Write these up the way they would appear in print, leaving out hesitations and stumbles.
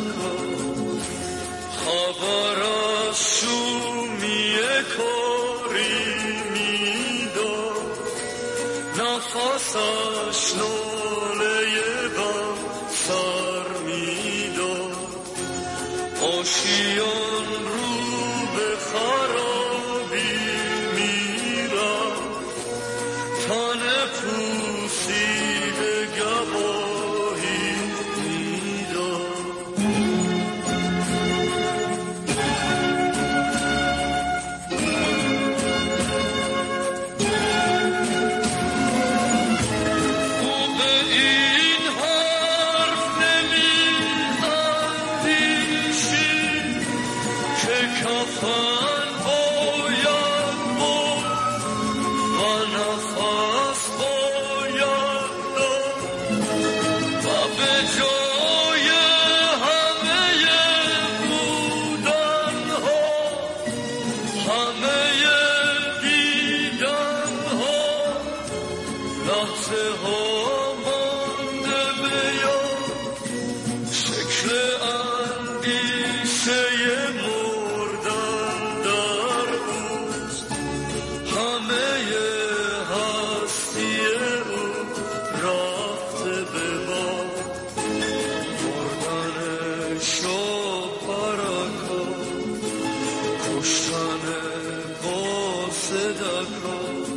صدقا خبر از شومی کاری میداد نفسش ناله بر سر میداد آشیان رو به خرابی میرفت تن پوسیده گواهی میداد او به این حرف نمی‌اندیشید که کفن باید برد و نفس باید داد و به جای همه بودنها همه دیدنها لحظه ها مانده به یاد شکل اندیشه مردن در اوست همه هستی او رفته به باد مردن شاپرکا کشتن با صدقا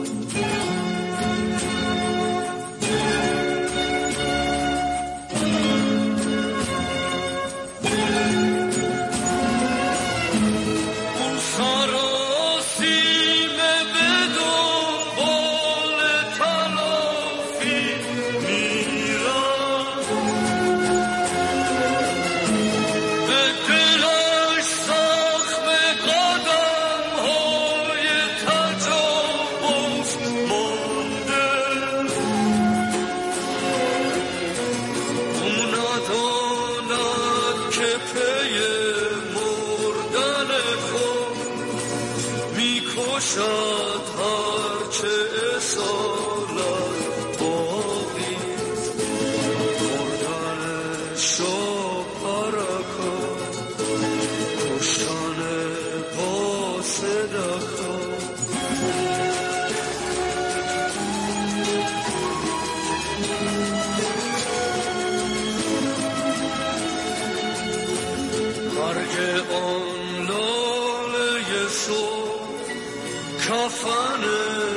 اون سراسیمه به دنبال تلافی میرفت به دلش زخم قدم‌های تجاوز مانده او نداند که پی مردن خود میکشد هرچه اصالت باقیست مردن شاپرکا کشتن با صدقا مرگ آن لاله صبح کفن